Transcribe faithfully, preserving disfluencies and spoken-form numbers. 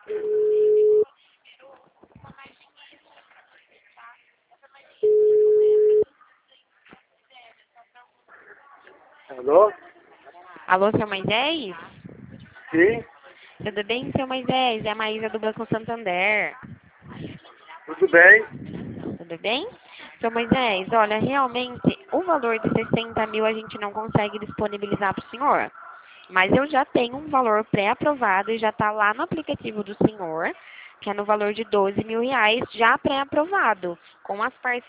Alô? Alô, seu Moisés? Sim, Tudo bem, seu Moisés? É a Maísa do Banco Santander. tudo bem. Tudo bem? Seu Moisés, olha, realmente, o valor de sessenta mil a gente não consegue disponibilizar para o senhor. Mas eu já tenho um valor pré-aprovado e já está lá no aplicativo do senhor, que é no valor de doze mil reais, já pré-aprovado, com as parcelas